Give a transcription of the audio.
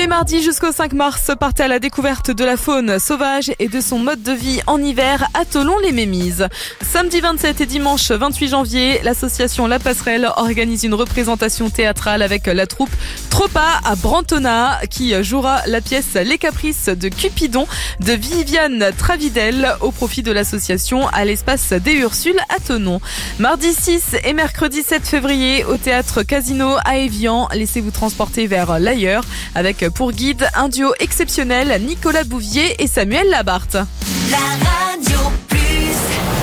les mardis jusqu'au 5 mars, partez à la découverte de la faune sauvage et de son mode de vie en hiver à Thollon-les-Mémises. Samedi 27 et dimanche 28 janvier, l'association La Passerelle organise une représentation théâtrale avec la troupe Tropa à Brantona qui jouera la pièce Les Caprices de Cupidon de Viviane Travidel au profit de l'association à l'espace des Ursules à Thonon. Mardi 6 et mercredi 7 février au théâtre Casino à Évian, laissez-vous transporter vers l'ailleurs avec pour guide un duo exceptionnel, Nicolas Bouvier et Samuel Labarthe.